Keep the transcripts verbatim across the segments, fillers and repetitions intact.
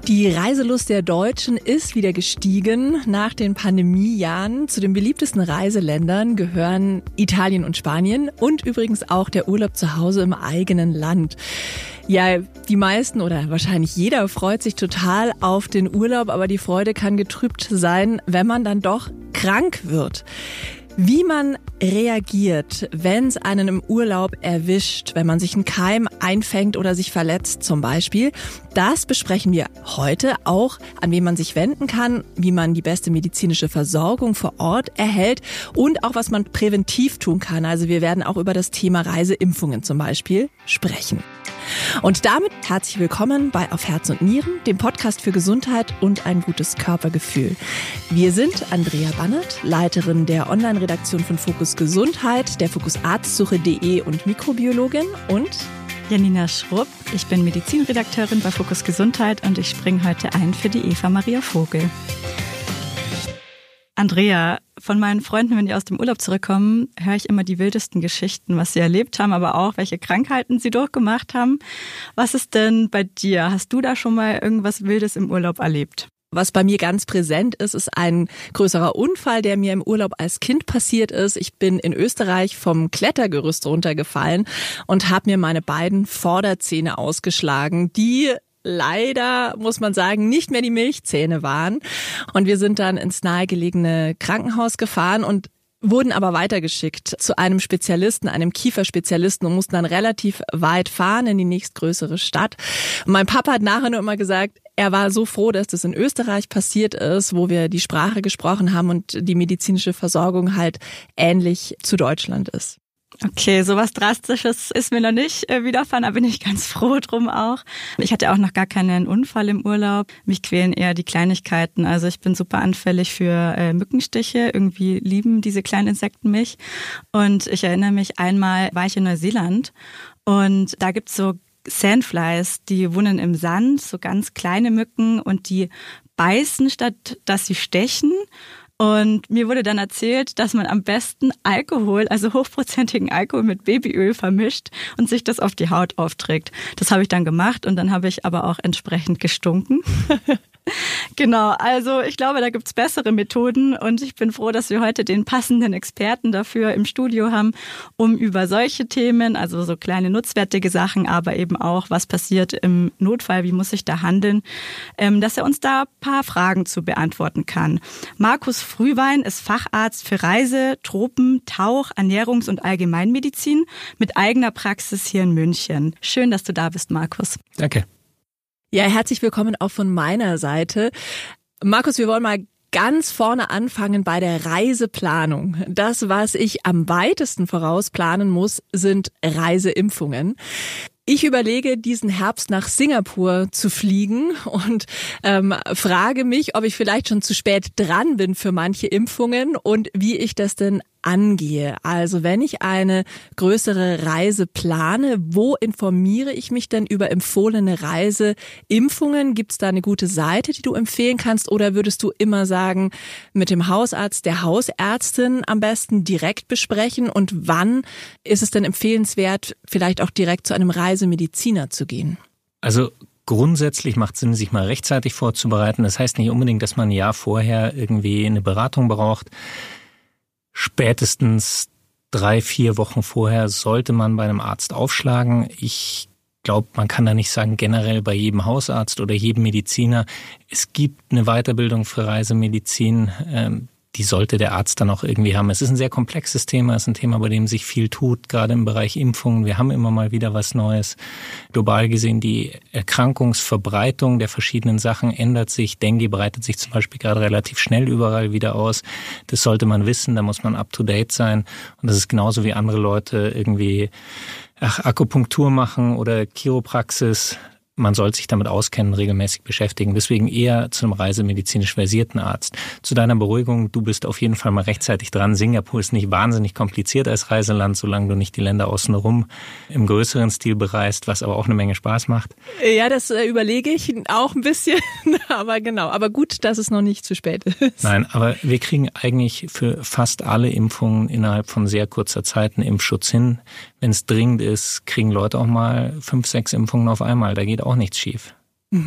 Die Reiselust der Deutschen ist wieder gestiegen nach den Pandemiejahren. Zu den beliebtesten Reiseländern gehören Italien und Spanien und übrigens auch der Urlaub zu Hause im eigenen Land. Ja, die meisten oder wahrscheinlich jeder freut sich total auf den Urlaub, aber die Freude kann getrübt sein, wenn man dann doch krank wird. Wie man reagiert, wenn es einen im Urlaub erwischt, wenn man sich einen Keim einfängt oder sich verletzt zum Beispiel, das besprechen wir heute auch, an wen man sich wenden kann, wie man die beste medizinische Versorgung vor Ort erhält und auch, was man präventiv tun kann. Also wir werden auch über das Thema Reiseimpfungen zum Beispiel sprechen. Und damit herzlich willkommen bei Auf Herz und Nieren, dem Podcast für Gesundheit und ein gutes Körpergefühl. Wir sind Andrea Bannert, Leiterin der Online-Redaktion von Fokus Gesundheit, der Fokus Arztsuche punkt de und Mikrobiologin und Janina Schrupp, ich bin Medizinredakteurin bei Fokus Gesundheit und ich springe heute ein für die Eva Maria Vogel. Andrea, von meinen Freunden, wenn die aus dem Urlaub zurückkommen, höre ich immer die wildesten Geschichten, was sie erlebt haben, aber auch, welche Krankheiten sie durchgemacht haben. Was ist denn bei dir? Hast du da schon mal irgendwas Wildes im Urlaub erlebt? Was bei mir ganz präsent ist, ist ein größerer Unfall, der mir im Urlaub als Kind passiert ist. Ich bin in Österreich vom Klettergerüst runtergefallen und habe mir meine beiden Vorderzähne ausgeschlagen, die leider, muss man sagen, nicht mehr die Milchzähne waren. Und wir sind dann ins nahegelegene Krankenhaus gefahren und wurden aber weitergeschickt zu einem Spezialisten, einem Kieferspezialisten und mussten dann relativ weit fahren in die nächstgrößere Stadt. Und mein Papa hat nachher nur immer gesagt, er war so froh, dass das in Österreich passiert ist, wo wir die Sprache gesprochen haben und die medizinische Versorgung halt ähnlich zu Deutschland ist. Okay, sowas Drastisches ist mir noch nicht äh, widerfahren, da bin ich ganz froh drum auch. Ich hatte auch noch gar keinen Unfall im Urlaub. Mich quälen eher die Kleinigkeiten. Also ich bin super anfällig für äh, Mückenstiche. Irgendwie lieben diese kleinen Insekten mich. Und ich erinnere mich, einmal war ich in Neuseeland und da gibt's so Sandflies, die wohnen im Sand, so ganz kleine Mücken und die beißen, statt dass sie stechen. Und mir wurde dann erzählt, dass man am besten Alkohol, also hochprozentigen Alkohol mit Babyöl vermischt und sich das auf die Haut aufträgt. Das habe ich dann gemacht und dann habe ich aber auch entsprechend gestunken. Genau, also ich glaube, da gibt's bessere Methoden und ich bin froh, dass wir heute den passenden Experten dafür im Studio haben, um über solche Themen, also so kleine nutzwertige Sachen, aber eben auch, was passiert im Notfall, wie muss ich da handeln, dass er uns da ein paar Fragen zu beantworten kann. Markus Frühwein ist Facharzt für Reise-, Tropen-, Tauch-, Ernährungs- und Allgemeinmedizin mit eigener Praxis hier in München. Schön, dass du da bist, Markus. Danke. Ja, herzlich willkommen auch von meiner Seite. Markus, wir wollen mal ganz vorne anfangen bei der Reiseplanung. Das, was ich am weitesten vorausplanen muss, sind Reiseimpfungen. Ich überlege, diesen Herbst nach Singapur zu fliegen und ähm, frage mich, ob ich vielleicht schon zu spät dran bin für manche Impfungen und wie ich das denn angehe. Also wenn ich eine größere Reise plane, wo informiere ich mich denn über empfohlene Reiseimpfungen? Gibt es da eine gute Seite, die du empfehlen kannst? Oder würdest du immer sagen, mit dem Hausarzt, der Hausärztin am besten direkt besprechen? Und wann ist es denn empfehlenswert, vielleicht auch direkt zu einem Reisemediziner zu gehen? Also grundsätzlich macht es Sinn, sich mal rechtzeitig vorzubereiten. Das heißt nicht unbedingt, dass man ein Jahr vorher irgendwie eine Beratung braucht. Spätestens drei, vier Wochen vorher sollte man bei einem Arzt aufschlagen. Ich glaube, man kann da nicht sagen, generell bei jedem Hausarzt oder jedem Mediziner. Es gibt eine Weiterbildung für Reisemedizin, ähm, die sollte der Arzt dann auch irgendwie haben. Es ist ein sehr komplexes Thema, es ist ein Thema, bei dem sich viel tut, gerade im Bereich Impfungen. Wir haben immer mal wieder was Neues. Global gesehen, die Erkrankungsverbreitung der verschiedenen Sachen ändert sich. Dengue breitet sich zum Beispiel gerade relativ schnell überall wieder aus. Das sollte man wissen, da muss man up-to-date sein. Und das ist genauso wie andere Leute irgendwie ach, Akupunktur machen oder Chiropraxis. Man soll sich damit auskennen, regelmäßig beschäftigen. Deswegen eher zu einem reisemedizinisch versierten Arzt. Zu deiner Beruhigung, du bist auf jeden Fall mal rechtzeitig dran. Singapur ist nicht wahnsinnig kompliziert als Reiseland, solange du nicht die Länder außenrum im größeren Stil bereist, was aber auch eine Menge Spaß macht. Ja, das äh, überlege ich auch ein bisschen, aber genau. Aber gut, dass es noch nicht zu spät ist. Nein, aber wir kriegen eigentlich für fast alle Impfungen innerhalb von sehr kurzer Zeit einen Impfschutz hin. Wenn es dringend ist, kriegen Leute auch mal fünf, sechs Impfungen auf einmal. Da geht auch nichts schief. Mhm.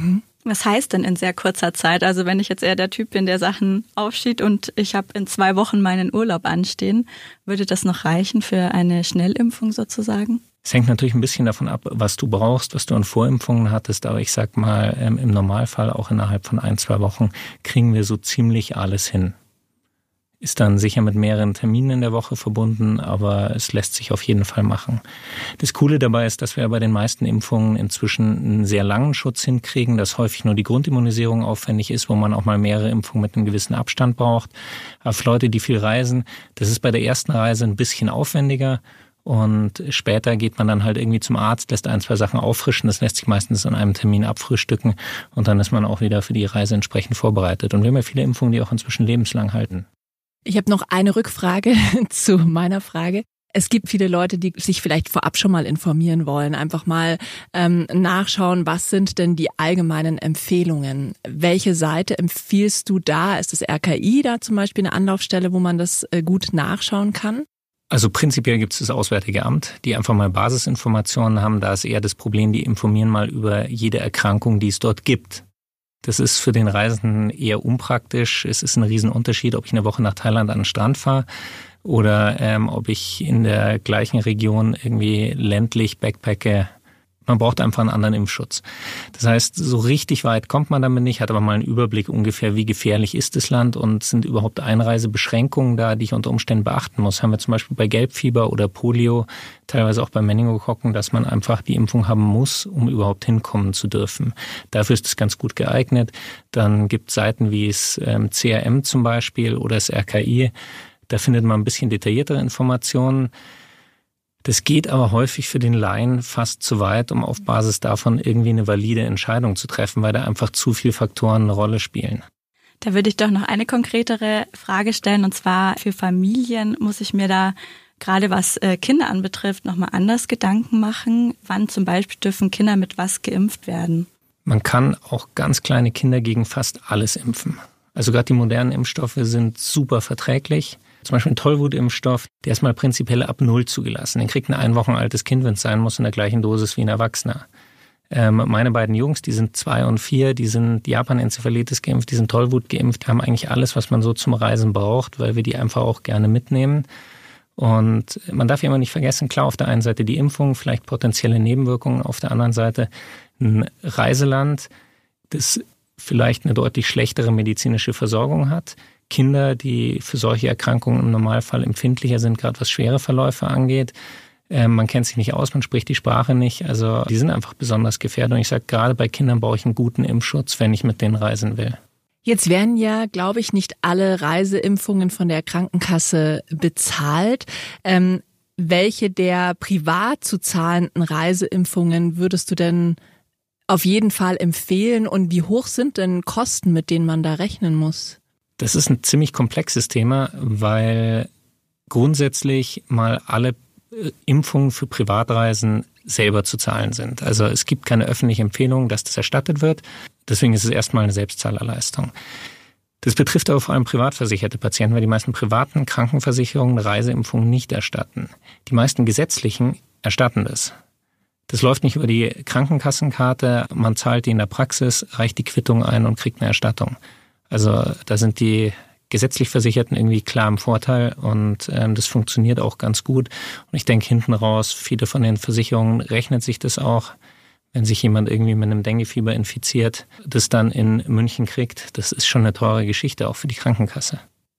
Was heißt denn in sehr kurzer Zeit? Also wenn ich jetzt eher der Typ bin, der Sachen aufschiebt und ich habe in zwei Wochen meinen Urlaub anstehen, würde das noch reichen für eine Schnellimpfung sozusagen? Es hängt natürlich ein bisschen davon ab, was du brauchst, was du an Vorimpfungen hattest. Aber ich sag mal, im Normalfall auch innerhalb von ein, zwei Wochen kriegen wir so ziemlich alles hin. Ist dann sicher mit mehreren Terminen in der Woche verbunden, aber es lässt sich auf jeden Fall machen. Das Coole dabei ist, dass wir bei den meisten Impfungen inzwischen einen sehr langen Schutz hinkriegen, dass häufig nur die Grundimmunisierung aufwendig ist, wo man auch mal mehrere Impfungen mit einem gewissen Abstand braucht. Aber für Leute, die viel reisen, das ist bei der ersten Reise ein bisschen aufwendiger. Und später geht man dann halt irgendwie zum Arzt, lässt ein, zwei Sachen auffrischen. Das lässt sich meistens an einem Termin abfrühstücken. Und dann ist man auch wieder für die Reise entsprechend vorbereitet. Und wir haben ja viele Impfungen, die auch inzwischen lebenslang halten. Ich habe noch eine Rückfrage zu meiner Frage. Es gibt viele Leute, die sich vielleicht vorab schon mal informieren wollen, einfach mal ähm, nachschauen, was sind denn die allgemeinen Empfehlungen? Welche Seite empfiehlst du da? Ist das R K I da zum Beispiel eine Anlaufstelle, wo man das äh, gut nachschauen kann? Also prinzipiell gibt es das Auswärtige Amt, die einfach mal Basisinformationen haben. Da ist eher das Problem, die informieren mal über jede Erkrankung, die es dort gibt. Das ist für den Reisenden eher unpraktisch. Es ist ein Riesenunterschied, ob ich eine Woche nach Thailand an den Strand fahre oder ähm, ob ich in der gleichen Region irgendwie ländlich backpacke. Man braucht einfach einen anderen Impfschutz. Das heißt, so richtig weit kommt man damit nicht, hat aber mal einen Überblick ungefähr, wie gefährlich ist das Land und sind überhaupt Einreisebeschränkungen da, die ich unter Umständen beachten muss. Haben wir zum Beispiel bei Gelbfieber oder Polio, teilweise auch bei Meningokokken, dass man einfach die Impfung haben muss, um überhaupt hinkommen zu dürfen. Dafür ist es ganz gut geeignet. Dann gibt es Seiten wie das C R M zum Beispiel oder das R K I. Da findet man ein bisschen detailliertere Informationen. Das geht aber häufig für den Laien fast zu weit, um auf Basis davon irgendwie eine valide Entscheidung zu treffen, weil da einfach zu viele Faktoren eine Rolle spielen. Da würde ich doch noch eine konkretere Frage stellen, und zwar für Familien muss ich mir da gerade was Kinder anbetrifft nochmal anders Gedanken machen. Wann zum Beispiel dürfen Kinder mit was geimpft werden? Man kann auch ganz kleine Kinder gegen fast alles impfen. Also gerade die modernen Impfstoffe sind super verträglich. Zum Beispiel ein Tollwutimpfstoff, der ist mal prinzipiell ab Null zugelassen. Den kriegt ein ein Wochen altes Kind, wenn es sein muss, in der gleichen Dosis wie ein Erwachsener. Ähm, meine beiden Jungs, die sind zwei und vier, die sind Japan-Enzephalitis geimpft, die sind Tollwut geimpft, die haben eigentlich alles, was man so zum Reisen braucht, weil wir die einfach auch gerne mitnehmen. Und man darf ja immer nicht vergessen, klar, auf der einen Seite die Impfung, vielleicht potenzielle Nebenwirkungen, auf der anderen Seite ein Reiseland, das vielleicht eine deutlich schlechtere medizinische Versorgung hat. Kinder, die für solche Erkrankungen im Normalfall empfindlicher sind, gerade was schwere Verläufe angeht. Äh, man kennt sich nicht aus, man spricht die Sprache nicht. Also die sind einfach besonders gefährdet. Und ich sage, gerade bei Kindern brauche ich einen guten Impfschutz, wenn ich mit denen reisen will. Jetzt werden ja, glaube ich, nicht alle Reiseimpfungen von der Krankenkasse bezahlt. Ähm, welche der privat zu zahlenden Reiseimpfungen würdest du denn auf jeden Fall empfehlen? Und wie hoch sind denn Kosten, mit denen man da rechnen muss? Das ist ein ziemlich komplexes Thema, weil grundsätzlich mal alle Impfungen für Privatreisen selber zu zahlen sind. Also es gibt keine öffentliche Empfehlung, dass das erstattet wird. Deswegen ist es erstmal eine Selbstzahlerleistung. Das betrifft aber vor allem privat versicherte Patienten, weil die meisten privaten Krankenversicherungen Reiseimpfungen nicht erstatten. Die meisten gesetzlichen erstatten das. Das läuft nicht über die Krankenkassenkarte, man zahlt die in der Praxis, reicht die Quittung ein und kriegt eine Erstattung. Also da sind die gesetzlich Versicherten irgendwie klar im Vorteil und ähm, das funktioniert auch ganz gut. Und ich denke hinten raus, viele von den Versicherungen rechnet sich das auch, wenn sich jemand irgendwie mit einem Denguefieber infiziert, das dann in München kriegt. Das ist schon eine teure Geschichte, auch für die Krankenkasse.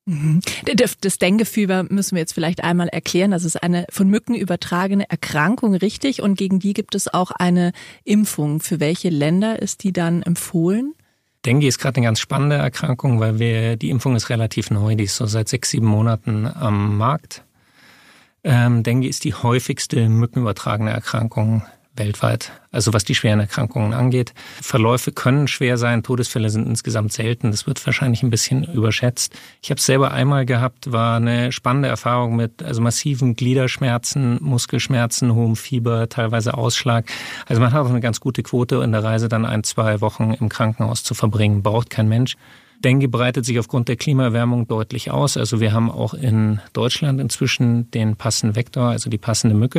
Das Denguefieber müssen wir jetzt vielleicht einmal erklären. Das ist eine von Mücken übertragene Erkrankung, richtig? Und gegen die gibt es auch eine Impfung. Für welche Länder ist die dann empfohlen? Dengue ist gerade eine ganz spannende Erkrankung, weil wir die Impfung ist relativ neu, die ist so seit sechs, sieben Monaten am Markt. Ähm, Dengue ist die häufigste mückenübertragene Erkrankung weltweit, also was die schweren Erkrankungen angeht. Verläufe können schwer sein, Todesfälle sind insgesamt selten, das wird wahrscheinlich ein bisschen überschätzt. Ich habe es selber einmal gehabt, war eine spannende Erfahrung mit also massiven Gliederschmerzen, Muskelschmerzen, hohem Fieber, teilweise Ausschlag. Also man hat auch eine ganz gute Quote in der Reise, dann ein, zwei Wochen im Krankenhaus zu verbringen, braucht kein Mensch. Dengue breitet sich aufgrund der Klimaerwärmung deutlich aus. Also wir haben auch in Deutschland inzwischen den passenden Vektor, also die passende Mücke,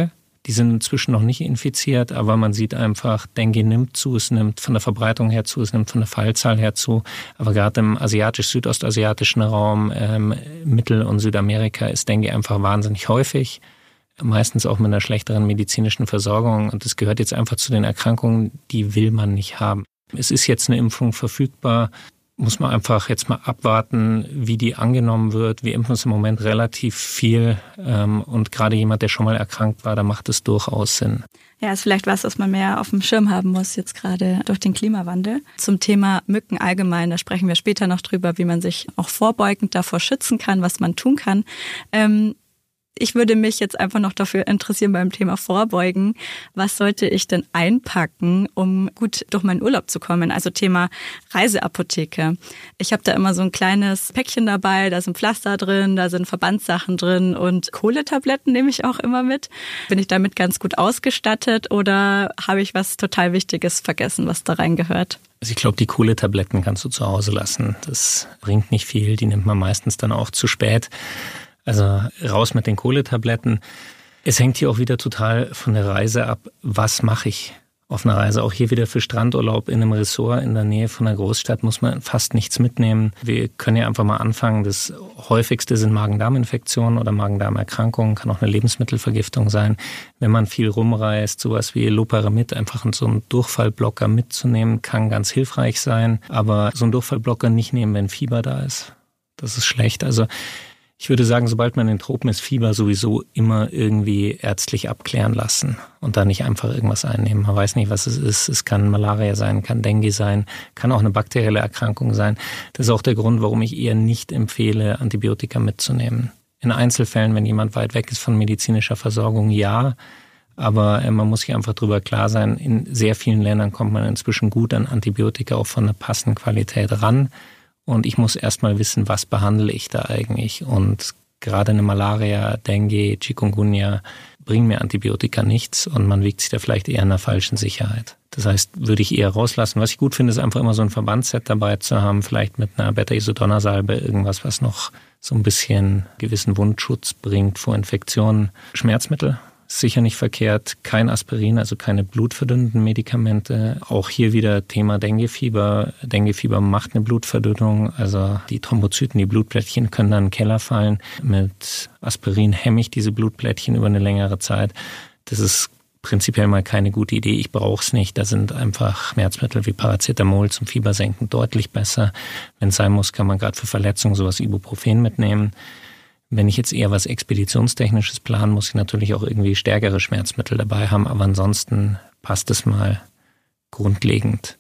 Die sind inzwischen noch nicht infiziert, aber man sieht einfach, Dengue nimmt zu, es nimmt von der Verbreitung her zu, es nimmt von der Fallzahl her zu. Aber gerade im asiatisch-südostasiatischen Raum, ähm, Mittel- und Südamerika ist Dengue einfach wahnsinnig häufig. Meistens auch mit einer schlechteren medizinischen Versorgung. Und das gehört jetzt einfach zu den Erkrankungen, die will man nicht haben. Es ist jetzt eine Impfung verfügbar. Muss man einfach jetzt mal abwarten, wie die angenommen wird. Wir impfen es im Moment relativ viel. Und gerade jemand, der schon mal erkrankt war, da macht es durchaus Sinn. Ja, ist vielleicht was, was man mehr auf dem Schirm haben muss, jetzt gerade durch den Klimawandel. Zum Thema Mücken allgemein, da sprechen wir später noch drüber, wie man sich auch vorbeugend davor schützen kann, was man tun kann. Ähm, Ich würde mich jetzt einfach noch dafür interessieren beim Thema Vorbeugen. Was sollte ich denn einpacken, um gut durch meinen Urlaub zu kommen? Also Thema Reiseapotheke. Ich habe da immer so ein kleines Päckchen dabei, da sind Pflaster drin, da sind Verbandssachen drin und Kohletabletten nehme ich auch immer mit. Bin ich damit ganz gut ausgestattet oder habe ich was total Wichtiges vergessen, was da reingehört? Also ich glaube, die Kohletabletten kannst du zu Hause lassen. Das bringt nicht viel, die nimmt man meistens dann auch zu spät. Also raus mit den Kohletabletten. Es hängt hier auch wieder total von der Reise ab. Was mache ich auf einer Reise? Auch hier wieder für Strandurlaub in einem Ressort in der Nähe von einer Großstadt muss man fast nichts mitnehmen. Wir können ja einfach mal anfangen. Das häufigste sind Magen-Darm-Infektionen oder Magen-Darm-Erkrankungen. Kann auch eine Lebensmittelvergiftung sein. Wenn man viel rumreist, sowas wie Loperamid, einfach so einen Durchfallblocker mitzunehmen, kann ganz hilfreich sein. Aber so einen Durchfallblocker nicht nehmen, wenn Fieber da ist. Das ist schlecht. Also ich würde sagen, sobald man in den Tropen ist, Fieber sowieso immer irgendwie ärztlich abklären lassen und da nicht einfach irgendwas einnehmen. Man weiß nicht, was es ist. Es kann Malaria sein, kann Dengue sein, kann auch eine bakterielle Erkrankung sein. Das ist auch der Grund, warum ich eher nicht empfehle, Antibiotika mitzunehmen. In Einzelfällen, wenn jemand weit weg ist von medizinischer Versorgung, ja. Aber man muss sich einfach darüber klar sein, in sehr vielen Ländern kommt man inzwischen gut an Antibiotika auch von einer passenden Qualität ran. Und ich muss erstmal wissen, was behandle ich da eigentlich. Und gerade eine Malaria, Dengue, Chikungunya bringen mir Antibiotika nichts und man wiegt sich da vielleicht eher in einer falschen Sicherheit. Das heißt, würde ich eher rauslassen. Was ich gut finde, ist einfach immer so ein Verbandsset dabei zu haben, vielleicht mit einer Beta-Isodonna-Salbe, irgendwas, was noch so ein bisschen gewissen Wundschutz bringt vor Infektionen. Schmerzmittel. Sicher nicht verkehrt, kein Aspirin, also keine blutverdünnenden Medikamente. Auch hier wieder Thema Denguefieber. Denguefieber macht eine Blutverdünnung, also die Thrombozyten, die Blutplättchen können dann in den Keller fallen. Mit Aspirin hemme ich diese Blutplättchen über eine längere Zeit. Das ist prinzipiell mal keine gute Idee. Ich brauche es nicht. Da sind einfach Schmerzmittel wie Paracetamol zum Fiebersenken deutlich besser. Wenn es sein muss, kann man gerade für Verletzungen sowas Ibuprofen mitnehmen. Wenn ich jetzt eher was Expeditionstechnisches plane, muss ich natürlich auch irgendwie stärkere Schmerzmittel dabei haben, aber ansonsten passt es mal grundlegend.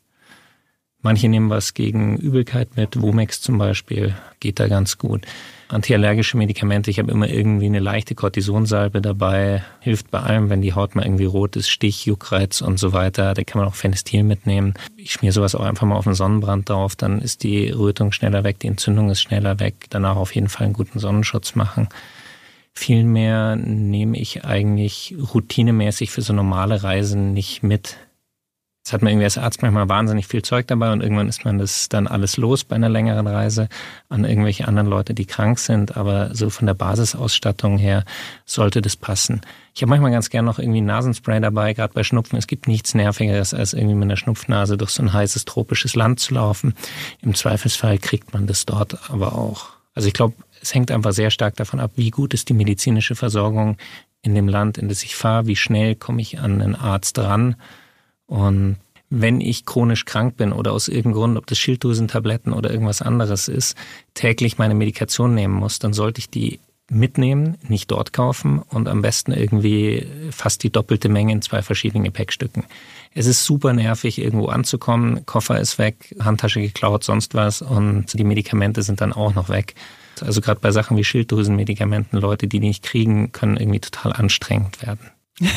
Manche nehmen was gegen Übelkeit mit, Womex zum Beispiel, geht da ganz gut. Antiallergische Medikamente, ich habe immer irgendwie eine leichte Cortisonsalbe dabei, hilft bei allem, wenn die Haut mal irgendwie rot ist, Stich, Juckreiz und so weiter. Da kann man auch Phenestil mitnehmen. Ich schmiere sowas auch einfach mal auf den Sonnenbrand drauf, dann ist die Rötung schneller weg, die Entzündung ist schneller weg. Danach auf jeden Fall einen guten Sonnenschutz machen. Viel mehr nehme ich eigentlich routinemäßig für so normale Reisen nicht mit. Jetzt hat man irgendwie als Arzt manchmal wahnsinnig viel Zeug dabei und irgendwann ist man das dann alles los bei einer längeren Reise an irgendwelche anderen Leute, die krank sind. Aber so von der Basisausstattung her sollte das passen. Ich habe manchmal ganz gern noch irgendwie ein Nasenspray dabei, gerade bei Schnupfen. Es gibt nichts Nervigeres, als irgendwie mit einer Schnupfnase durch so ein heißes tropisches Land zu laufen. Im Zweifelsfall kriegt man das dort aber auch. Also ich glaube, es hängt einfach sehr stark davon ab, wie gut ist die medizinische Versorgung in dem Land, in das ich fahre, wie schnell komme ich an einen Arzt ran. Und wenn ich chronisch krank bin oder aus irgendeinem Grund, ob das Schilddrüsentabletten oder irgendwas anderes ist, täglich meine Medikation nehmen muss, dann sollte ich die mitnehmen, nicht dort kaufen und am besten irgendwie fast die doppelte Menge in zwei verschiedenen Gepäckstücken. Es ist super nervig, irgendwo anzukommen, Koffer ist weg, Handtasche geklaut, sonst was und die Medikamente sind dann auch noch weg. Also gerade bei Sachen wie Schilddrüsenmedikamenten, Leute, die die nicht kriegen, können irgendwie total anstrengend werden.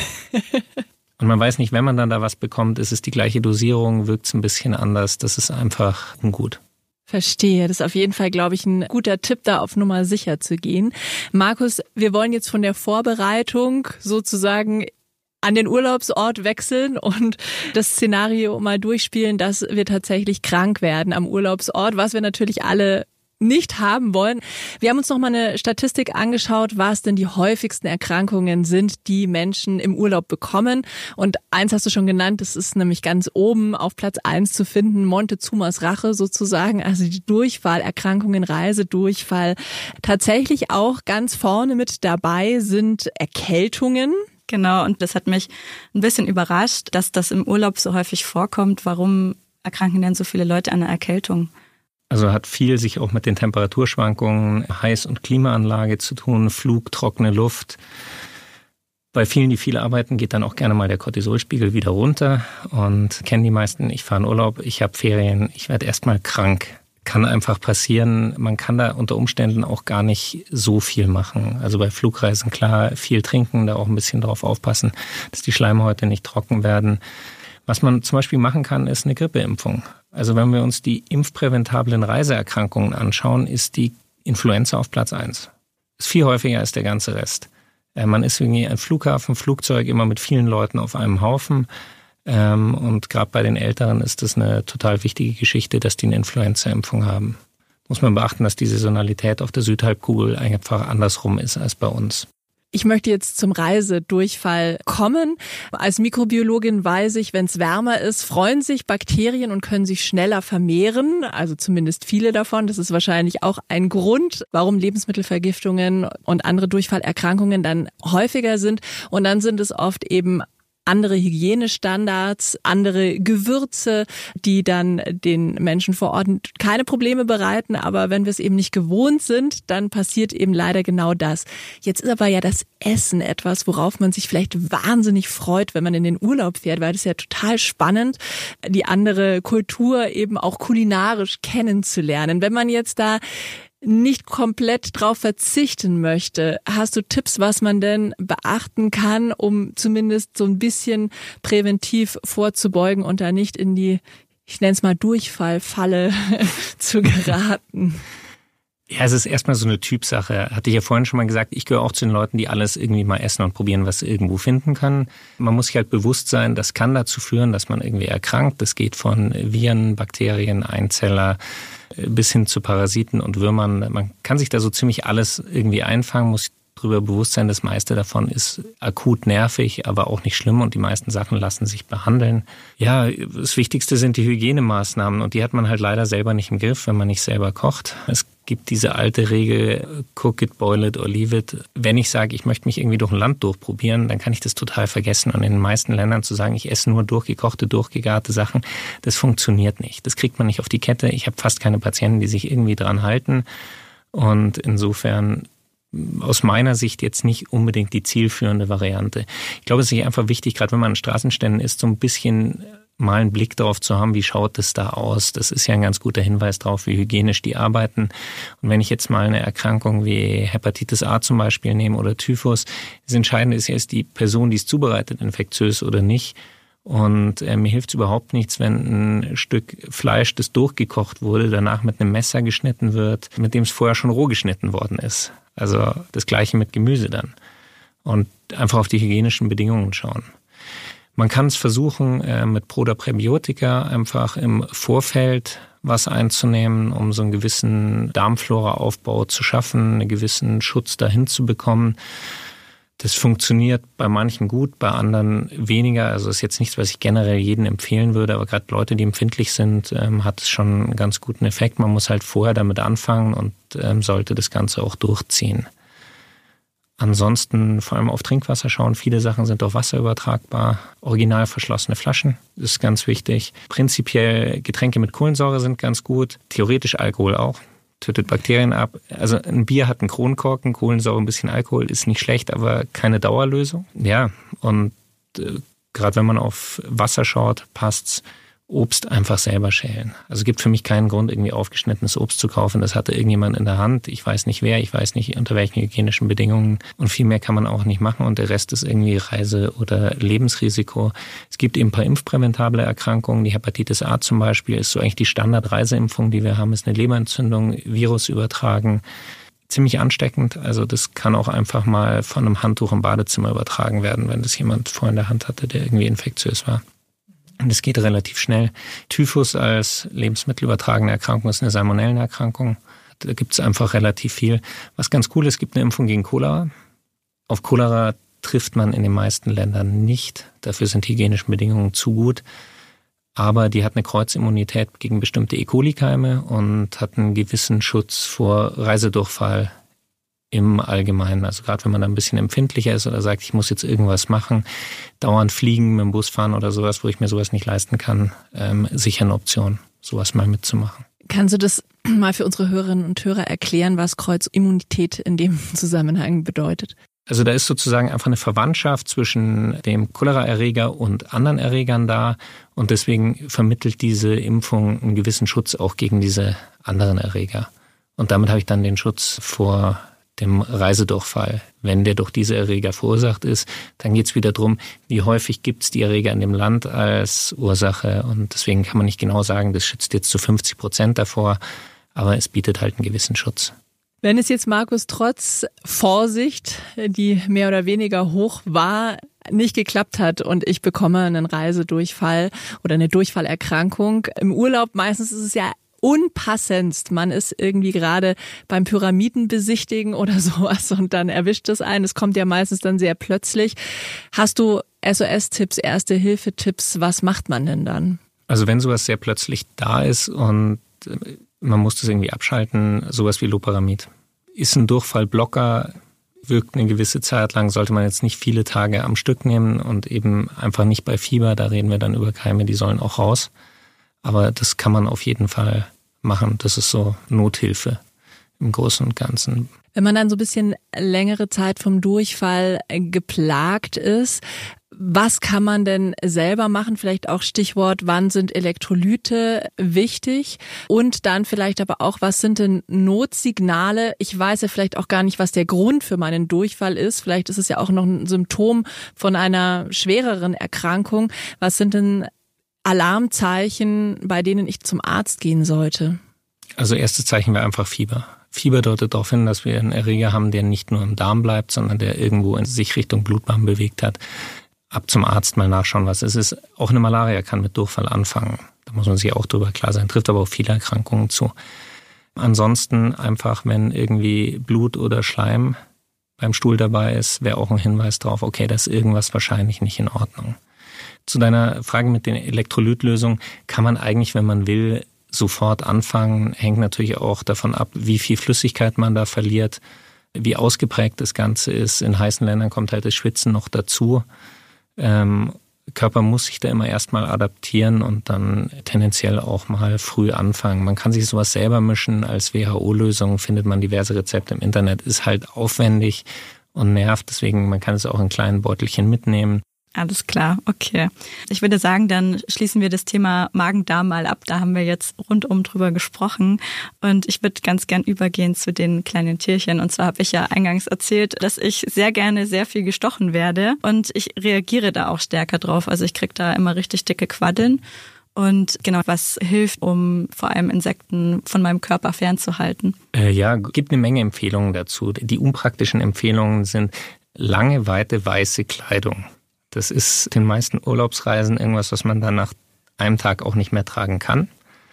Und man weiß nicht, wenn man dann da was bekommt, ist es die gleiche Dosierung, wirkt es ein bisschen anders. Das ist einfach ungut. Verstehe. Das ist auf jeden Fall, glaube ich, ein guter Tipp, da auf Nummer sicher zu gehen. Markus, wir wollen jetzt von der Vorbereitung sozusagen an den Urlaubsort wechseln und das Szenario mal durchspielen, dass wir tatsächlich krank werden am Urlaubsort, was wir natürlich alle nicht haben wollen. Wir haben uns noch mal eine Statistik angeschaut, was denn die häufigsten Erkrankungen sind, die Menschen im Urlaub bekommen. Und eins hast du schon genannt, das ist nämlich ganz oben auf Platz eins zu finden, Montezumas Rache sozusagen, also die Durchfallerkrankungen, Reisedurchfall. Tatsächlich auch ganz vorne mit dabei sind Erkältungen. Genau, und das hat mich ein bisschen überrascht, dass das im Urlaub so häufig vorkommt. Warum erkranken denn so viele Leute an einer Erkältung? Also hat viel sich auch mit den Temperaturschwankungen, Heiß- und Klimaanlage zu tun, Flug, trockene Luft. Bei vielen, die viel arbeiten, geht dann auch gerne mal der Cortisolspiegel wieder runter. Und kennen die meisten, ich fahre in Urlaub, ich habe Ferien, ich werde erstmal krank. Kann einfach passieren. Man kann da unter Umständen auch gar nicht so viel machen. Also bei Flugreisen klar, viel trinken, da auch ein bisschen drauf aufpassen, dass die Schleimhäute nicht trocken werden. Was man zum Beispiel machen kann, ist eine Grippeimpfung. Also wenn wir uns die impfpräventablen Reiseerkrankungen anschauen, ist die Influenza auf Platz eins. Ist viel häufiger als der ganze Rest. Man ist irgendwie ein Flughafen, Flugzeug immer mit vielen Leuten auf einem Haufen. Und gerade bei den Älteren ist das eine total wichtige Geschichte, dass die eine Influenza-Impfung haben. Muss man beachten, dass die Saisonalität auf der Südhalbkugel einfach andersrum ist als bei uns. Ich möchte jetzt zum Reisedurchfall kommen. Als Mikrobiologin weiß ich, wenn es wärmer ist, freuen sich Bakterien und können sich schneller vermehren. Also zumindest viele davon. Das ist wahrscheinlich auch ein Grund, warum Lebensmittelvergiftungen und andere Durchfallerkrankungen dann häufiger sind. Und dann sind es oft eben andere Hygienestandards, andere Gewürze, die dann den Menschen vor Ort keine Probleme bereiten. Aber wenn wir es eben nicht gewohnt sind, dann passiert eben leider genau das. Jetzt ist aber ja das Essen etwas, worauf man sich vielleicht wahnsinnig freut, wenn man in den Urlaub fährt, weil das ist ja total spannend, die andere Kultur eben auch kulinarisch kennenzulernen. Wenn man jetzt da nicht komplett drauf verzichten möchte, hast du Tipps, was man denn beachten kann, um zumindest so ein bisschen präventiv vorzubeugen und da nicht in die, ich nenne es mal Durchfallfalle zu geraten? Ja, es ist erstmal so eine Typsache. Hatte ich ja vorhin schon mal gesagt, ich gehöre auch zu den Leuten, die alles irgendwie mal essen und probieren, was sie irgendwo finden können. Man muss sich halt bewusst sein, das kann dazu führen, dass man irgendwie erkrankt. Das geht von Viren, Bakterien, Einzeller bis hin zu Parasiten und Würmern. Man kann sich da so ziemlich alles irgendwie einfangen, muss darüber bewusst sein, das meiste davon ist akut nervig, aber auch nicht schlimm und die meisten Sachen lassen sich behandeln. Ja, das Wichtigste sind die Hygienemaßnahmen und die hat man halt leider selber nicht im Griff, wenn man nicht selber kocht. Es gibt diese alte Regel, cook it, boil it or leave it. Wenn ich sage, ich möchte mich irgendwie durch ein Land durchprobieren, dann kann ich das total vergessen. Und in den meisten Ländern zu sagen, ich esse nur durchgekochte, durchgegarte Sachen, das funktioniert nicht. Das kriegt man nicht auf die Kette. Ich habe fast keine Patienten, die sich irgendwie dran halten. Und insofern aus meiner Sicht jetzt nicht unbedingt die zielführende Variante. Ich glaube, es ist einfach wichtig, gerade wenn man an Straßenständen ist, so ein bisschen mal einen Blick darauf zu haben, wie schaut es da aus. Das ist ja ein ganz guter Hinweis darauf, wie hygienisch die arbeiten. Und wenn ich jetzt mal eine Erkrankung wie Hepatitis A zum Beispiel nehme oder Typhus, das Entscheidende ist ja, ist die Person, die es zubereitet, infektiös oder nicht. Und äh, mir hilft es überhaupt nichts, wenn ein Stück Fleisch, das durchgekocht wurde, danach mit einem Messer geschnitten wird, mit dem es vorher schon roh geschnitten worden ist. Also das Gleiche mit Gemüse dann. Und einfach auf die hygienischen Bedingungen schauen. Man kann es versuchen, äh, mit Pro- oder Präbiotika einfach im Vorfeld was einzunehmen, um so einen gewissen Darmflora-Aufbau zu schaffen, einen gewissen Schutz dahin zu bekommen. Das funktioniert bei manchen gut, bei anderen weniger. Also ist jetzt nichts, was ich generell jedem empfehlen würde, aber gerade Leute, die empfindlich sind, ähm, hat es schon einen ganz guten Effekt. Man muss halt vorher damit anfangen und ähm, sollte das Ganze auch durchziehen. Ansonsten vor allem auf Trinkwasser schauen. Viele Sachen sind auf Wasser übertragbar. Original verschlossene Flaschen ist ganz wichtig. Prinzipiell Getränke mit Kohlensäure sind ganz gut. Theoretisch Alkohol auch. Tötet Bakterien ab. Also ein Bier hat einen Kronkorken, Kohlensäure, ein bisschen Alkohol ist nicht schlecht, aber keine Dauerlösung. Ja, und äh, gerade wenn man auf Wasser schaut, passt's. Obst einfach selber schälen. Also es gibt für mich keinen Grund, irgendwie aufgeschnittenes Obst zu kaufen. Das hatte irgendjemand in der Hand. Ich weiß nicht wer, ich weiß nicht unter welchen hygienischen Bedingungen. Und viel mehr kann man auch nicht machen. Und der Rest ist irgendwie Reise- oder Lebensrisiko. Es gibt eben ein paar impfpräventable Erkrankungen. Die Hepatitis A zum Beispiel ist so eigentlich die Standard-Reiseimpfung, die wir haben, ist eine Leberentzündung, Virus übertragen. Ziemlich ansteckend. Also das kann auch einfach mal von einem Handtuch im Badezimmer übertragen werden, wenn das jemand vor in der Hand hatte, der irgendwie infektiös war. Und es geht relativ schnell. Typhus als lebensmittelübertragene Erkrankung ist eine Salmonellenerkrankung. Da gibt es einfach relativ viel. Was ganz cool ist, es gibt eine Impfung gegen Cholera. Auf Cholera trifft man in den meisten Ländern nicht. Dafür sind die hygienischen Bedingungen zu gut. Aber die hat eine Kreuzimmunität gegen bestimmte E. coli-Keime und hat einen gewissen Schutz vor Reisedurchfall im Allgemeinen. Also gerade wenn man da ein bisschen empfindlicher ist oder sagt, ich muss jetzt irgendwas machen, dauernd fliegen, mit dem Bus fahren oder sowas, wo ich mir sowas nicht leisten kann, ähm, sicher eine Option, sowas mal mitzumachen. Kannst du das mal für unsere Hörerinnen und Hörer erklären, was Kreuzimmunität in dem Zusammenhang bedeutet? Also da ist sozusagen einfach eine Verwandtschaft zwischen dem Cholera-Erreger und anderen Erregern da und deswegen vermittelt diese Impfung einen gewissen Schutz auch gegen diese anderen Erreger. Und damit habe ich dann den Schutz vor dem Reisedurchfall. Wenn der durch diese Erreger verursacht ist, dann geht es wieder darum, wie häufig gibt es die Erreger in dem Land als Ursache und deswegen kann man nicht genau sagen, das schützt jetzt zu fünfzig Prozent davor, aber es bietet halt einen gewissen Schutz. Wenn es jetzt, Markus, trotz Vorsicht, die mehr oder weniger hoch war, nicht geklappt hat und ich bekomme einen Reisedurchfall oder eine Durchfallerkrankung, im Urlaub meistens ist es ja unpassendst. Man ist irgendwie gerade beim Pyramidenbesichtigen oder sowas und dann erwischt es einen. Es kommt ja meistens dann sehr plötzlich. Hast du S O S-Tipps, Erste-Hilfe-Tipps? Was macht man denn dann? Also wenn sowas sehr plötzlich da ist und man muss das irgendwie abschalten, sowas wie Loperamid. Ist ein Durchfallblocker, wirkt eine gewisse Zeit lang, sollte man jetzt nicht viele Tage am Stück nehmen und eben einfach nicht bei Fieber, da reden wir dann über Keime, die sollen auch raus. Aber das kann man auf jeden Fall machen. Das ist so Nothilfe im Großen und Ganzen. Wenn man dann so ein bisschen längere Zeit vom Durchfall geplagt ist, was kann man denn selber machen? Vielleicht auch Stichwort, wann sind Elektrolyte wichtig? Und dann vielleicht aber auch, was sind denn Notsignale? Ich weiß ja vielleicht auch gar nicht, was der Grund für meinen Durchfall ist. Vielleicht ist es ja auch noch ein Symptom von einer schwereren Erkrankung. Was sind denn Alarmzeichen, bei denen ich zum Arzt gehen sollte? Also erstes Zeichen wäre einfach Fieber. Fieber deutet darauf hin, dass wir einen Erreger haben, der nicht nur im Darm bleibt, sondern der irgendwo in sich Richtung Blutbahn bewegt hat. Ab zum Arzt mal nachschauen, was es ist. Auch eine Malaria kann mit Durchfall anfangen. Da muss man sich auch drüber klar sein. Trifft aber auch viele Erkrankungen zu. Ansonsten einfach, wenn irgendwie Blut oder Schleim beim Stuhl dabei ist, wäre auch ein Hinweis darauf, okay, da ist irgendwas wahrscheinlich nicht in Ordnung. Zu deiner Frage mit den Elektrolytlösungen kann man eigentlich, wenn man will, sofort anfangen. Hängt natürlich auch davon ab, wie viel Flüssigkeit man da verliert, wie ausgeprägt das Ganze ist. In heißen Ländern kommt halt das Schwitzen noch dazu. Ähm, Körper muss sich da immer erstmal adaptieren und dann tendenziell auch mal früh anfangen. Man kann sich sowas selber mischen. Als W H O-Lösung findet man diverse Rezepte im Internet. Ist halt aufwendig und nervt. Deswegen, man kann es auch in kleinen Beutelchen mitnehmen. Alles klar, okay. Ich würde sagen, dann schließen wir das Thema Magen-Darm mal ab. Da haben wir jetzt rundum drüber gesprochen. Und ich würde ganz gern übergehen zu den kleinen Tierchen. Und zwar habe ich ja eingangs erzählt, dass ich sehr gerne sehr viel gestochen werde. Und ich reagiere da auch stärker drauf. Also ich kriege da immer richtig dicke Quaddeln. Und genau, was hilft, um vor allem Insekten von meinem Körper fernzuhalten? Äh, ja, gibt eine Menge Empfehlungen dazu. Die unpraktischen Empfehlungen sind lange, weite, weiße Kleidung. Das ist den meisten Urlaubsreisen irgendwas, was man dann nach einem Tag auch nicht mehr tragen kann.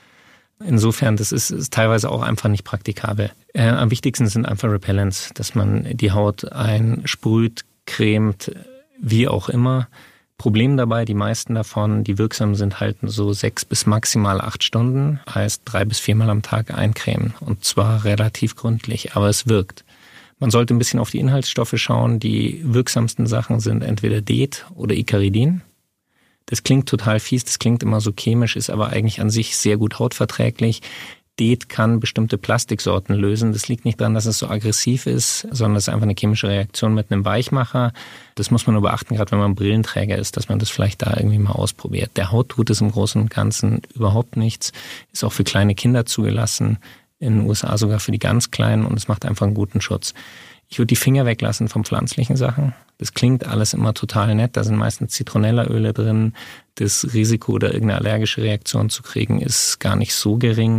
Insofern, das ist, ist teilweise auch einfach nicht praktikabel. Äh, am wichtigsten sind einfach Repellents, dass man die Haut einsprüht, cremt, wie auch immer. Problem dabei, die meisten davon, die wirksam sind, halten so sechs bis maximal acht Stunden, heißt drei bis viermal am Tag eincremen und zwar relativ gründlich, aber es wirkt. Man sollte ein bisschen auf die Inhaltsstoffe schauen. Die wirksamsten Sachen sind entweder Det oder Icaridin. Das klingt total fies, das klingt immer so chemisch, ist aber eigentlich an sich sehr gut hautverträglich. Det kann bestimmte Plastiksorten lösen. Das liegt nicht daran, dass es so aggressiv ist, sondern es ist einfach eine chemische Reaktion mit einem Weichmacher. Das muss man nur beachten, gerade wenn man Brillenträger ist, dass man das vielleicht da irgendwie mal ausprobiert. Der Haut tut es im Großen und Ganzen überhaupt nichts. Ist auch für kleine Kinder zugelassen. In den U S A sogar für die ganz Kleinen und es macht einfach einen guten Schutz. Ich würde die Finger weglassen von pflanzlichen Sachen. Das klingt alles immer total nett, da sind meistens Zitronellaöle drin. Das Risiko, oder irgendeine allergische Reaktion zu kriegen, ist gar nicht so gering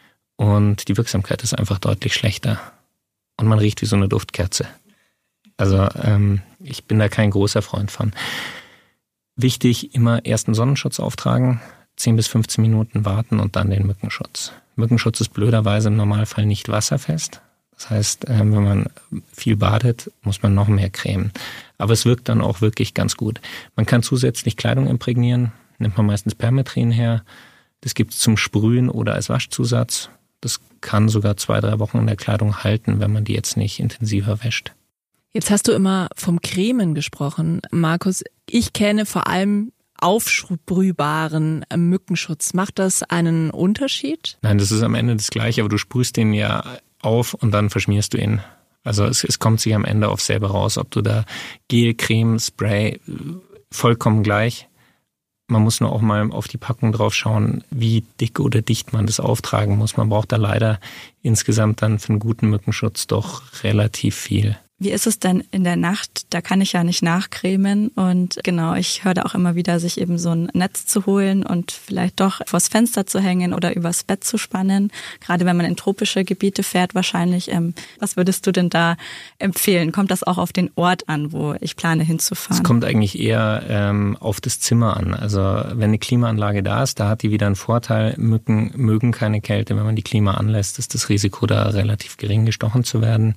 und die Wirksamkeit ist einfach deutlich schlechter. Und man riecht wie so eine Duftkerze. Also ähm, ich bin da kein großer Freund von. Wichtig, immer erst einen Sonnenschutz auftragen, zehn bis fünfzehn Minuten warten und dann den Mückenschutz. Mückenschutz ist blöderweise im Normalfall nicht wasserfest. Das heißt, wenn man viel badet, muss man noch mehr cremen. Aber es wirkt dann auch wirklich ganz gut. Man kann zusätzlich Kleidung imprägnieren, nimmt man meistens Permetrin her. Das gibt es zum Sprühen oder als Waschzusatz. Das kann sogar zwei, drei Wochen in der Kleidung halten, wenn man die jetzt nicht intensiver wäscht. Jetzt hast du immer vom Cremen gesprochen, Markus. Ich kenne vor allem aufsprühbaren Mückenschutz. Macht das einen Unterschied? Nein, das ist am Ende das Gleiche, aber du sprühst den ja auf und dann verschmierst du ihn. Also es, es kommt sich am Ende auf selber raus, ob du da Gel, Creme, Spray, vollkommen gleich. Man muss nur auch mal auf die Packung drauf schauen, wie dick oder dicht man das auftragen muss. Man braucht da leider insgesamt dann für einen guten Mückenschutz doch relativ viel. Wie ist es denn in der Nacht? Da kann ich ja nicht nachcremen und genau, ich höre da auch immer wieder, sich eben so ein Netz zu holen und vielleicht doch vors Fenster zu hängen oder übers Bett zu spannen. Gerade wenn man in tropische Gebiete fährt wahrscheinlich. Ähm, was würdest du denn da empfehlen? Kommt das auch auf den Ort an, wo ich plane hinzufahren? Es kommt eigentlich eher ähm, auf das Zimmer an. Also wenn eine Klimaanlage da ist, da hat die wieder einen Vorteil. Mücken mögen keine Kälte. Wenn man die Klima anlässt, ist das Risiko da relativ gering, gestochen zu werden.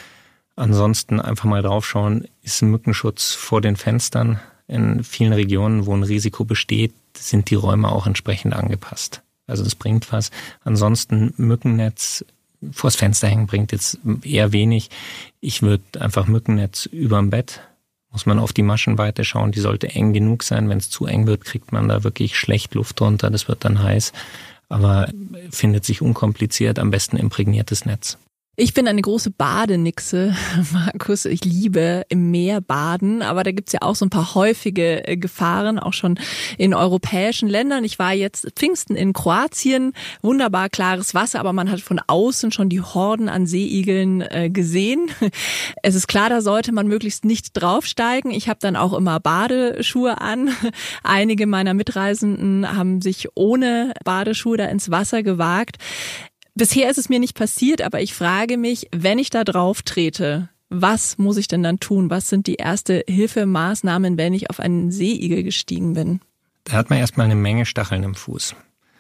Ansonsten einfach mal draufschauen, ist ein Mückenschutz vor den Fenstern. In vielen Regionen, wo ein Risiko besteht, sind die Räume auch entsprechend angepasst. Also das bringt was. Ansonsten Mückennetz vors Fenster hängen bringt jetzt eher wenig. Ich würde einfach Mückennetz überm Bett, muss man auf die Maschenweite schauen, die sollte eng genug sein. Wenn es zu eng wird, kriegt man da wirklich schlecht Luft drunter, das wird dann heiß. Aber findet sich unkompliziert, am besten imprägniertes Netz. Ich bin eine große Badenixe, Markus. Ich liebe im Meer baden, aber da gibt's ja auch so ein paar häufige Gefahren, auch schon in europäischen Ländern. Ich war jetzt Pfingsten in Kroatien, wunderbar klares Wasser, aber man hat von außen schon die Horden an Seeigeln äh, gesehen. Es ist klar, da sollte man möglichst nicht draufsteigen. Ich habe dann auch immer Badeschuhe an. Einige meiner Mitreisenden haben sich ohne Badeschuhe da ins Wasser gewagt. Bisher ist es mir nicht passiert, aber ich frage mich, wenn ich da drauf trete, was muss ich denn dann tun? Was sind die erste Hilfemaßnahmen, wenn ich auf einen Seeigel gestiegen bin? Da hat man erstmal eine Menge Stacheln im Fuß.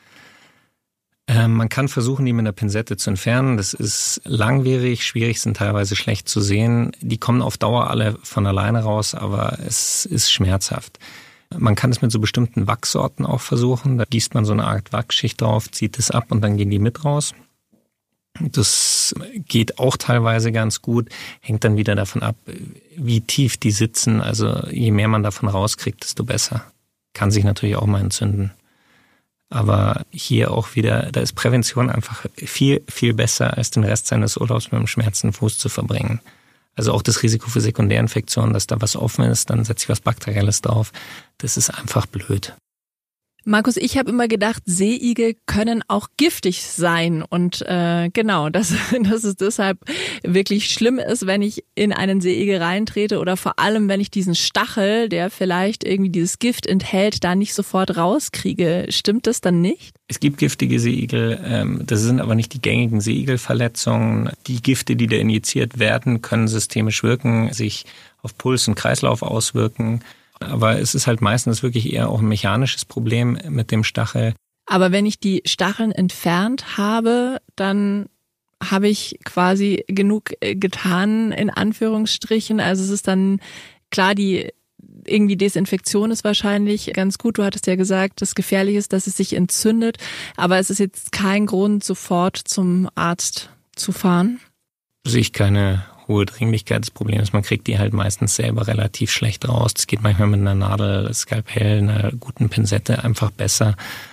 Ähm, man kann versuchen, die mit einer Pinzette zu entfernen. Das ist langwierig, schwierig, sind teilweise schlecht zu sehen. Die kommen auf Dauer alle von alleine raus, aber es ist schmerzhaft. Man kann es mit so bestimmten Wachssorten auch versuchen. Da gießt man so eine Art Wachsschicht drauf, zieht es ab und dann gehen die mit raus. Das geht auch teilweise ganz gut, hängt dann wieder davon ab, wie tief die sitzen. Also je mehr man davon rauskriegt, desto besser. Kann sich natürlich auch mal entzünden. Aber hier auch wieder, da ist Prävention einfach viel, viel besser, als den Rest seines Urlaubs mit einem schmerzenden Fuß zu verbringen. Also auch das Risiko für Sekundärinfektionen, dass da was offen ist, dann setze ich was Bakterielles drauf. Das ist einfach blöd. Markus, ich habe immer gedacht, Seeigel können auch giftig sein und äh, genau, dass, dass es deshalb wirklich schlimm ist, wenn ich in einen Seeigel reintrete oder vor allem, wenn ich diesen Stachel, der vielleicht irgendwie dieses Gift enthält, da nicht sofort rauskriege. Stimmt das dann nicht? Es gibt giftige Seeigel, ähm, das sind aber nicht die gängigen Seeigelverletzungen. Die Gifte, die da injiziert werden, können systemisch wirken, sich auf Puls und Kreislauf auswirken. Aber es ist halt meistens wirklich eher auch ein mechanisches Problem mit dem Stachel. Aber wenn ich die Stacheln entfernt habe, dann habe ich quasi genug getan, in Anführungsstrichen. Also es ist dann klar, die irgendwie Desinfektion ist wahrscheinlich ganz gut. Du hattest ja gesagt, das Gefährliche ist, dass es sich entzündet. Aber es ist jetzt kein Grund, sofort zum Arzt zu fahren. Sehe ich keine hohe Dringlichkeit. Das Problem ist, man kriegt die halt meistens selber relativ schlecht raus. Das geht manchmal mit einer Nadel, Skalpell, einer guten Pinzette einfach besser.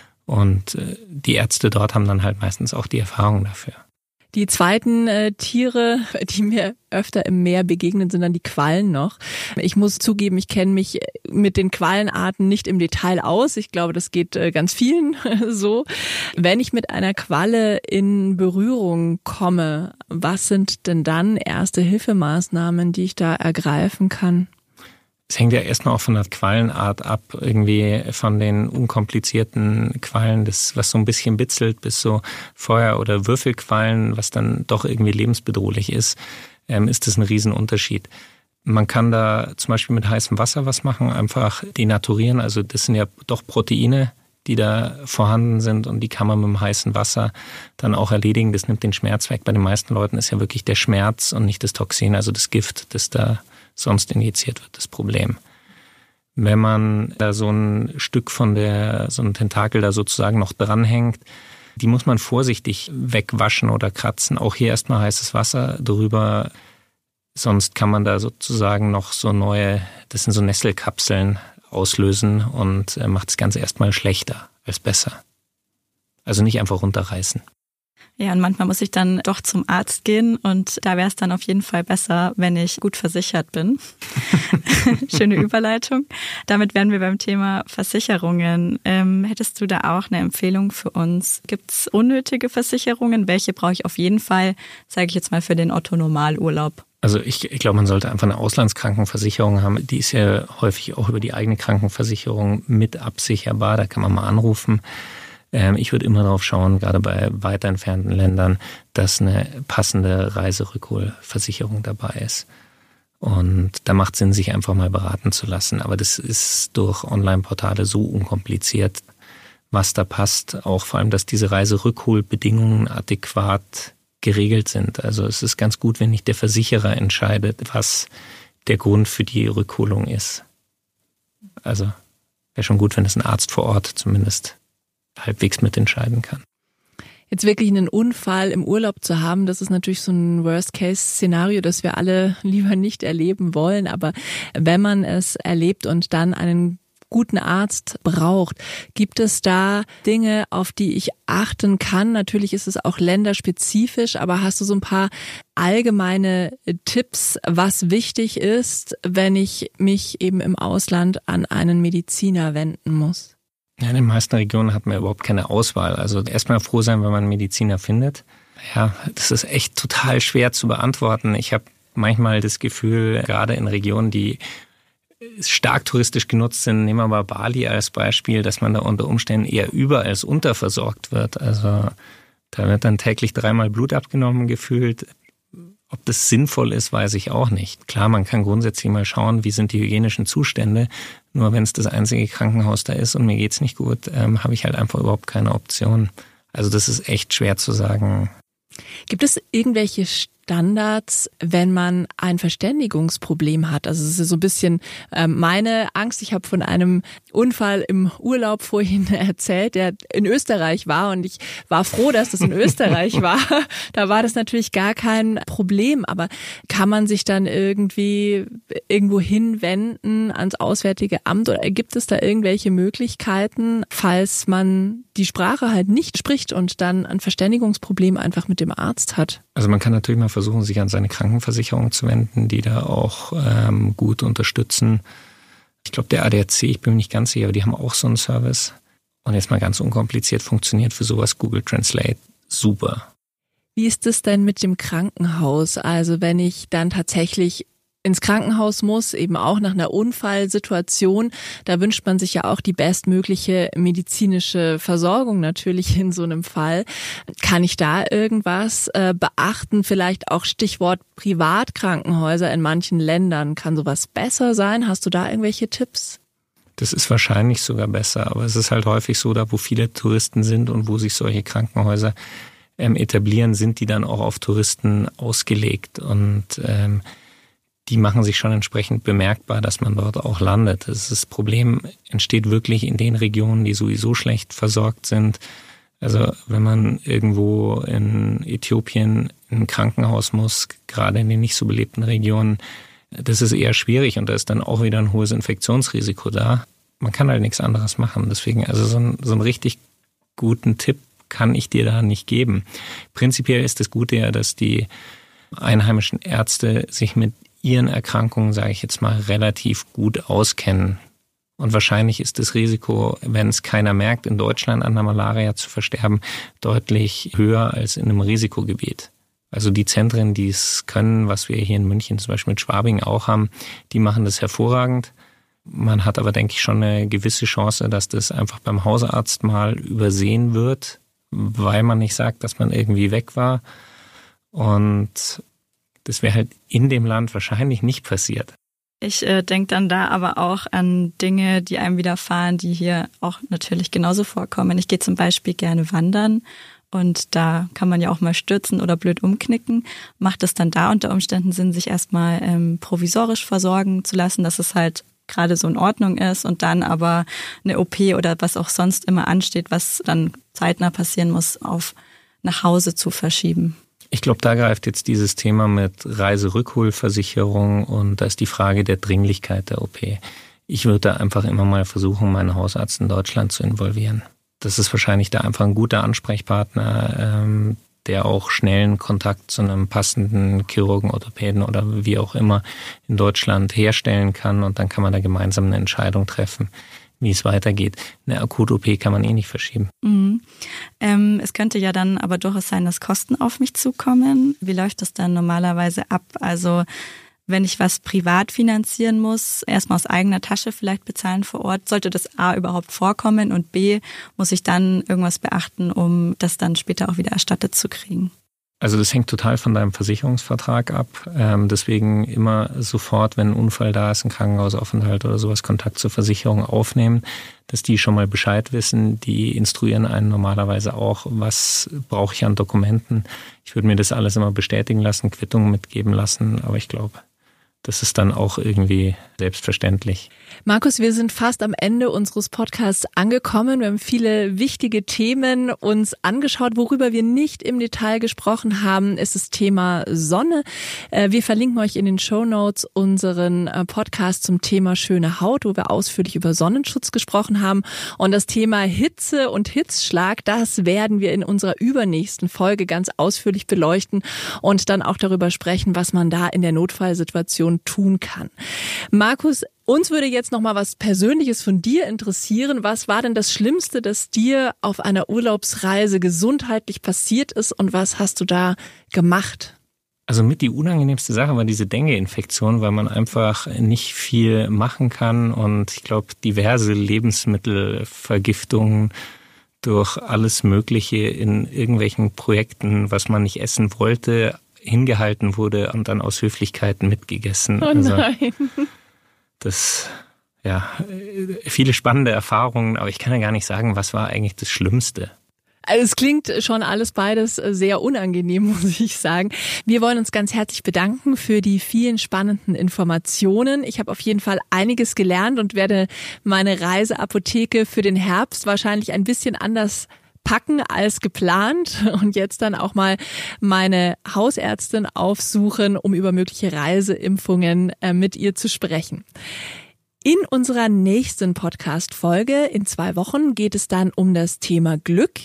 Und die Ärzte dort haben dann halt meistens auch die Erfahrung dafür. Die zweiten äh, Tiere, die mir öfter im Meer begegnen, sind dann die Quallen noch. Ich muss zugeben, ich kenne mich mit den Quallenarten nicht im Detail aus. Ich glaube, das geht äh, ganz vielen so. Wenn ich mit einer Qualle in Berührung komme, was sind denn dann erste Hilfemaßnahmen, die ich da ergreifen kann? Es hängt ja erstmal auch von der Quallenart ab, irgendwie von den unkomplizierten Quallen, das was so ein bisschen bitzelt, bis so Feuer- oder Würfelquallen, was dann doch irgendwie lebensbedrohlich ist, ähm, ist das ein Riesenunterschied. Man kann da zum Beispiel mit heißem Wasser was machen, einfach denaturieren, also das sind ja doch Proteine, die da vorhanden sind und die kann man mit dem heißen Wasser dann auch erledigen. Das nimmt den Schmerz weg. Bei den meisten Leuten ist ja wirklich der Schmerz und nicht das Toxin, also das Gift, das da sonst injiziert wird, das Problem. Wenn man da so ein Stück von der, so ein Tentakel da sozusagen noch dranhängt, die muss man vorsichtig wegwaschen oder kratzen. Auch hier erstmal heißes Wasser drüber. Sonst kann man da sozusagen noch so neue, das sind so Nesselkapseln, auslösen und macht das Ganze erstmal schlechter als besser. Also nicht einfach runterreißen. Ja, und manchmal muss ich dann doch zum Arzt gehen und da wäre es dann auf jeden Fall besser, wenn ich gut versichert bin. Schöne Überleitung. Damit wären wir beim Thema Versicherungen. Ähm, hättest du da auch eine Empfehlung für uns? Gibt es unnötige Versicherungen? Welche brauche ich auf jeden Fall, sage ich jetzt mal, für den Otto-Normalurlaub? Also ich, ich glaube, man sollte einfach eine Auslandskrankenversicherung haben. Die ist ja häufig auch über die eigene Krankenversicherung mit absicherbar. Da kann man mal anrufen. Ich würde immer darauf schauen, gerade bei weiter entfernten Ländern, dass eine passende Reiserückholversicherung dabei ist. Und da macht es Sinn, sich einfach mal beraten zu lassen. Aber das ist durch Online-Portale so unkompliziert, was da passt. Auch vor allem, dass diese Reiserückholbedingungen adäquat geregelt sind. Also es ist ganz gut, wenn nicht der Versicherer entscheidet, was der Grund für die Rückholung ist. Also wäre schon gut, wenn es ein Arzt vor Ort zumindest halbwegs mitentscheiden kann. Jetzt wirklich einen Unfall im Urlaub zu haben, das ist natürlich so ein Worst-Case-Szenario, das wir alle lieber nicht erleben wollen. Aber wenn man es erlebt und dann einen guten Arzt braucht, gibt es da Dinge, auf die ich achten kann? Natürlich ist es auch länderspezifisch, aber hast du so ein paar allgemeine Tipps, was wichtig ist, wenn ich mich eben im Ausland an einen Mediziner wenden muss? Ja, in den meisten Regionen hat man überhaupt keine Auswahl. Also erstmal froh sein, wenn man einen Mediziner findet. Ja, das ist echt total schwer zu beantworten. Ich habe manchmal das Gefühl, gerade in Regionen, die stark touristisch genutzt sind, nehmen wir mal Bali als Beispiel, dass man da unter Umständen eher über- als unterversorgt wird. Also da wird dann täglich dreimal Blut abgenommen gefühlt. Ob das sinnvoll ist, weiß ich auch nicht. Klar, man kann grundsätzlich mal schauen, wie sind die hygienischen Zustände. Nur wenn es das einzige Krankenhaus da ist und mir geht's nicht gut, ähm, habe ich halt einfach überhaupt keine Option. Also das ist echt schwer zu sagen. Gibt es irgendwelche Standards, wenn man ein Verständigungsproblem hat? Also es ist so ein bisschen äh, meine Angst. Ich habe von einem Unfall im Urlaub vorhin erzählt, der in Österreich war und ich war froh, dass das in Österreich war. Da war das natürlich gar kein Problem, aber kann man sich dann irgendwie irgendwo hinwenden ans Auswärtige Amt oder gibt es da irgendwelche Möglichkeiten, falls man die Sprache halt nicht spricht und dann ein Verständigungsproblem einfach mit dem Arzt hat? Also man kann natürlich mal versuchen, sich an seine Krankenversicherung zu wenden, die da auch ähm, gut unterstützen. Ich glaube, der A D A C, ich bin mir nicht ganz sicher, aber die haben auch so einen Service. Und jetzt mal ganz unkompliziert, funktioniert für sowas Google Translate super. Wie ist es denn mit dem Krankenhaus? Also wenn ich dann tatsächlich ins Krankenhaus muss, eben auch nach einer Unfallsituation, da wünscht man sich ja auch die bestmögliche medizinische Versorgung natürlich in so einem Fall. Kann ich da irgendwas äh, beachten? Vielleicht auch Stichwort Privatkrankenhäuser in manchen Ländern. Kann sowas besser sein? Hast du da irgendwelche Tipps? Das ist wahrscheinlich sogar besser, aber es ist halt häufig so, da wo viele Touristen sind und wo sich solche Krankenhäuser ähm, etablieren, sind die dann auch auf Touristen ausgelegt und ähm, die machen sich schon entsprechend bemerkbar, dass man dort auch landet. Das, das Problem entsteht wirklich in den Regionen, die sowieso schlecht versorgt sind. Also wenn man irgendwo in Äthiopien in ein Krankenhaus muss, gerade in den nicht so belebten Regionen, das ist eher schwierig und da ist dann auch wieder ein hohes Infektionsrisiko da. Man kann halt nichts anderes machen. Deswegen, also so, ein, so einen richtig guten Tipp kann ich dir da nicht geben. Prinzipiell ist das Gute ja, dass die einheimischen Ärzte sich mit ihren Erkrankungen, sage ich jetzt mal, relativ gut auskennen. Und wahrscheinlich ist das Risiko, wenn es keiner merkt, in Deutschland an der Malaria zu versterben, deutlich höher als in einem Risikogebiet. Also die Zentren, die es können, was wir hier in München zum Beispiel mit Schwabing auch haben, die machen das hervorragend. Man hat aber, denke ich, schon eine gewisse Chance, dass das einfach beim Hausarzt mal übersehen wird, weil man nicht sagt, dass man irgendwie weg war. Und das wäre halt in dem Land wahrscheinlich nicht passiert. Ich äh, denke dann da aber auch an Dinge, die einem widerfahren, die hier auch natürlich genauso vorkommen. Ich gehe zum Beispiel gerne wandern und da kann man ja auch mal stürzen oder blöd umknicken. Macht es dann da unter Umständen Sinn, sich erstmal ähm, provisorisch versorgen zu lassen, dass es halt gerade so in Ordnung ist und dann aber eine O P oder was auch sonst immer ansteht, was dann zeitnah passieren muss, auf nach Hause zu verschieben? Ich glaube, da greift jetzt dieses Thema mit Reiserückholversicherung und da ist die Frage der Dringlichkeit der O P. Ich würde da einfach immer mal versuchen, meinen Hausarzt in Deutschland zu involvieren. Das ist wahrscheinlich da einfach ein guter Ansprechpartner, ähm, der auch schnellen Kontakt zu einem passenden Chirurgen, Orthopäden oder wie auch immer in Deutschland herstellen kann und dann kann man da gemeinsam eine Entscheidung treffen, wie es weitergeht. Eine Akut-O P kann man eh nicht verschieben. Mhm. Ähm, es könnte ja dann aber durchaus sein, dass Kosten auf mich zukommen. Wie läuft das dann normalerweise ab? Also wenn ich was privat finanzieren muss, erstmal aus eigener Tasche vielleicht bezahlen vor Ort, sollte das A überhaupt vorkommen und B, muss ich dann irgendwas beachten, um das dann später auch wieder erstattet zu kriegen? Also das hängt total von deinem Versicherungsvertrag ab. Ähm, deswegen immer sofort, wenn ein Unfall da ist, ein Krankenhausaufenthalt oder sowas, Kontakt zur Versicherung aufnehmen, dass die schon mal Bescheid wissen. Die instruieren einen normalerweise auch, was brauche ich an Dokumenten. Ich würde mir das alles immer bestätigen lassen, Quittungen mitgeben lassen, aber ich glaube, das ist dann auch irgendwie selbstverständlich. Markus, wir sind fast am Ende unseres Podcasts angekommen. Wir haben viele wichtige Themen uns angeschaut. Worüber wir nicht im Detail gesprochen haben, ist das Thema Sonne. Wir verlinken euch in den Shownotes unseren Podcast zum Thema schöne Haut, wo wir ausführlich über Sonnenschutz gesprochen haben. Und das Thema Hitze und Hitzschlag, das werden wir in unserer übernächsten Folge ganz ausführlich beleuchten und dann auch darüber sprechen, was man da in der Notfallsituation tun kann. Markus, uns würde jetzt noch mal was Persönliches von dir interessieren. Was war denn das Schlimmste, das dir auf einer Urlaubsreise gesundheitlich passiert ist und was hast du da gemacht? Also mit die unangenehmste Sache war diese Dengue-Infektion, weil man einfach nicht viel machen kann und ich glaube diverse Lebensmittelvergiftungen durch alles Mögliche in irgendwelchen Projekten, was man nicht essen wollte, hingehalten wurde und dann aus Höflichkeiten mitgegessen. Oh nein. Also, das, ja, viele spannende Erfahrungen, aber ich kann ja gar nicht sagen, was war eigentlich das Schlimmste. Also es klingt schon alles beides sehr unangenehm, muss ich sagen. Wir wollen uns ganz herzlich bedanken für die vielen spannenden Informationen. Ich habe auf jeden Fall einiges gelernt und werde meine Reiseapotheke für den Herbst wahrscheinlich ein bisschen anders packen als geplant und jetzt dann auch mal meine Hausärztin aufsuchen, um über mögliche Reiseimpfungen mit ihr zu sprechen. In unserer nächsten Podcast-Folge in zwei Wochen geht es dann um das Thema Glück.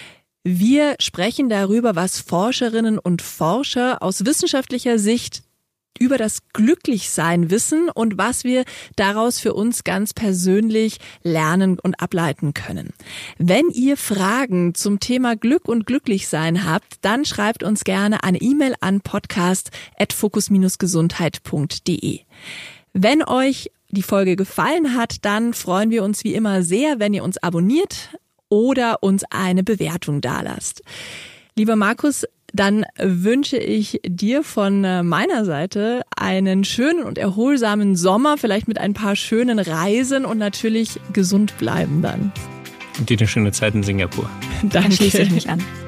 Wir sprechen darüber, was Forscherinnen und Forscher aus wissenschaftlicher Sicht über das Glücklichsein wissen und was wir daraus für uns ganz persönlich lernen und ableiten können. Wenn ihr Fragen zum Thema Glück und Glücklichsein habt, dann schreibt uns gerne eine E-Mail an podcast at focus dash gesundheit punkt de. Wenn euch die Folge gefallen hat, dann freuen wir uns wie immer sehr, wenn ihr uns abonniert oder uns eine Bewertung dalasst. Lieber Markus, dann wünsche ich dir von meiner Seite einen schönen und erholsamen Sommer, vielleicht mit ein paar schönen Reisen und natürlich gesund bleiben dann. Und dir eine schöne Zeit in Singapur. Danke. Dann schließe ich mich an.